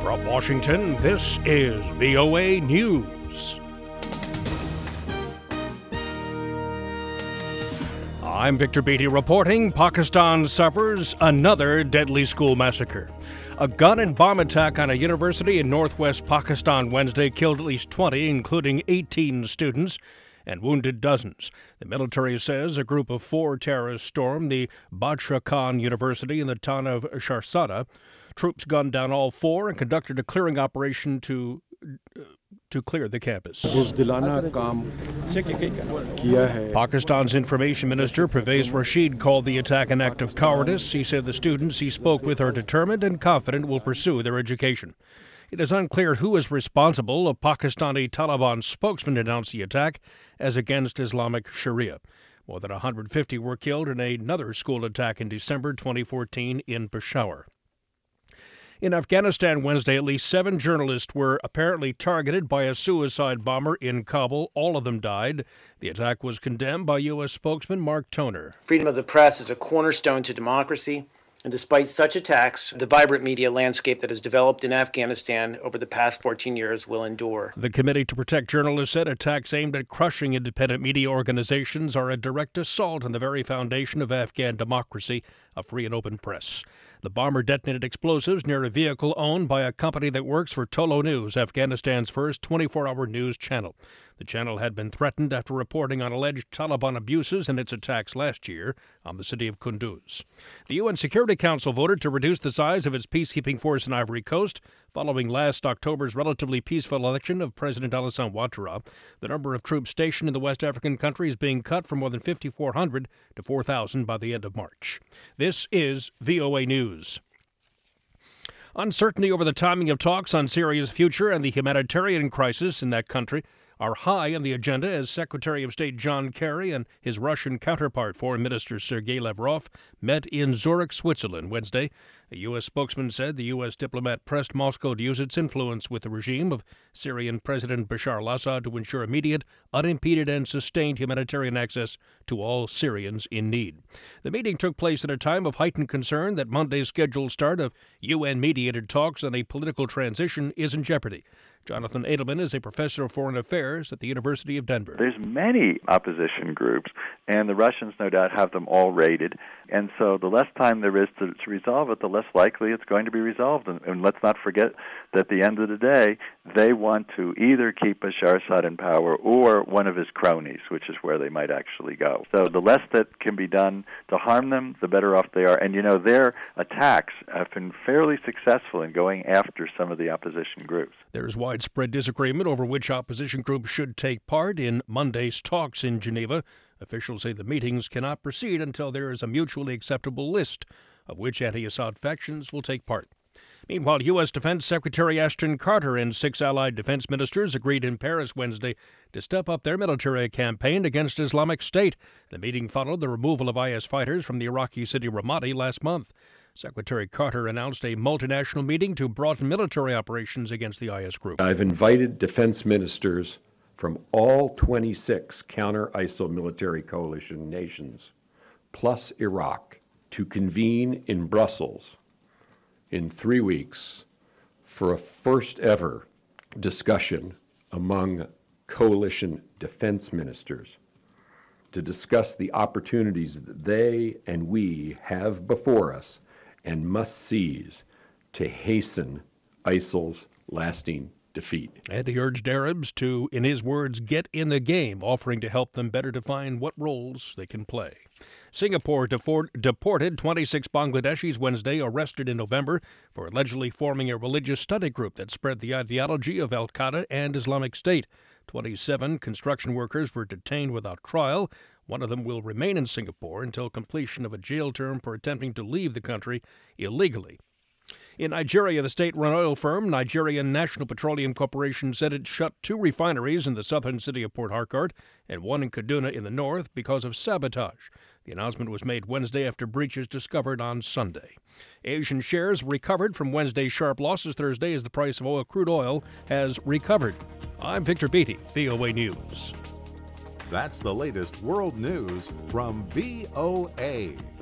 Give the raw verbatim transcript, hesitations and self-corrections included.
From Washington, this is V O A News. I'm Victor Beatty reporting Pakistan suffers another deadly school massacre. A gun and bomb attack on a university in northwest Pakistan Wednesday killed at least twenty, including eighteen students, and wounded dozens. The military says a group of four terrorists stormed the Badshah Khan University in the town of Sharsada. Troops gunned down all four and conducted a clearing operation to uh, to clear the campus. Pakistan's information minister Pervez Rashid called the attack an act of cowardice. He said the students he spoke with are determined and confident will pursue their education. It is unclear who is responsible. A Pakistani Taliban spokesman announced the attack as against Islamic Sharia. More than one hundred fifty were killed in another school attack in December twenty fourteen in Peshawar. In Afghanistan Wednesday, at least seven journalists were apparently targeted by a suicide bomber in Kabul. All of them died. The attack was condemned by U S spokesman Mark Toner. Freedom of the press is a cornerstone to democracy. And despite such attacks, the vibrant media landscape that has developed in Afghanistan over the past fourteen years will endure. The Committee to Protect Journalists said attacks aimed at crushing independent media organizations are a direct assault on the very foundation of Afghan democracy, a free and open press. The bomber detonated explosives near a vehicle owned by a company that works for Tolo News, Afghanistan's first twenty-four hour news channel. The channel had been threatened after reporting on alleged Taliban abuses in its attacks last year on the city of Kunduz. The U N Security Council voted to reduce the size of its peacekeeping force in Ivory Coast following last October's relatively peaceful election of President Alassane Ouattara. The number of troops stationed in the West African country is being cut from more than fifty-four hundred to four thousand by the end of March. This is V O A News. Uncertainty over the timing of talks on Syria's future and the humanitarian crisis in that country are high on the agenda as Secretary of State John Kerry and his Russian counterpart, Foreign Minister Sergei Lavrov, met in Zurich, Switzerland, Wednesday. A U S spokesman said the U S diplomat pressed Moscow to use its influence with the regime of Syrian President Bashar al-Assad to ensure immediate, unimpeded, and sustained humanitarian access to all Syrians in need. The meeting took place at a time of heightened concern that Monday's scheduled start of U N-mediated talks on a political transition is in jeopardy. Jonathan Edelman is a professor of foreign affairs at the University of Denver. There's many opposition groups, and the Russians no doubt have them all raided. And so the less time there is to, to resolve it, the less likely it's going to be resolved. And, and let's not forget that at the end of the day, they want to either keep Bashar Assad in power or one of his cronies, which is where they might actually go. So the less that can be done to harm them, the better off they are. And, you know, their attacks have been fairly successful in going after some of the opposition groups. There's widespread disagreement over which opposition groups should take part in Monday's talks in Geneva. Officials say the meetings cannot proceed until there is a mutually acceptable list of which anti-Assad factions will take part. Meanwhile, U S. Defense Secretary Ashton Carter and six allied defense ministers agreed in Paris Wednesday to step up their military campaign against Islamic State. The meeting followed the removal of I S fighters from the Iraqi city Ramadi last month. Secretary Carter announced a multinational meeting to broaden military operations against the I S group. I've invited defense ministers from all twenty-six counter-I S I L military coalition nations, plus Iraq, to convene in Brussels in three weeks for a first-ever discussion among coalition defense ministers to discuss the opportunities that they and we have before us and must seize to hasten I S I L's lasting defeat. And he urged Arabs to, in his words, get in the game, offering to help them better define what roles they can play. Singapore deported twenty-six Bangladeshis Wednesday, arrested in November for allegedly forming a religious study group that spread the ideology of al-Qaeda and Islamic State. twenty-seven construction workers were detained without trial. One of them will remain in Singapore until completion of a jail term for attempting to leave the country illegally. In Nigeria, the state-run oil firm Nigerian National Petroleum Corporation said it shut two refineries in the southern city of Port Harcourt and one in Kaduna in the north because of sabotage. The announcement was made Wednesday after breaches discovered on Sunday. Asian shares recovered from Wednesday's sharp losses Thursday as the price of oil, crude oil has recovered. I'm Victor Beatty, V O A News. That's the latest world news from V O A.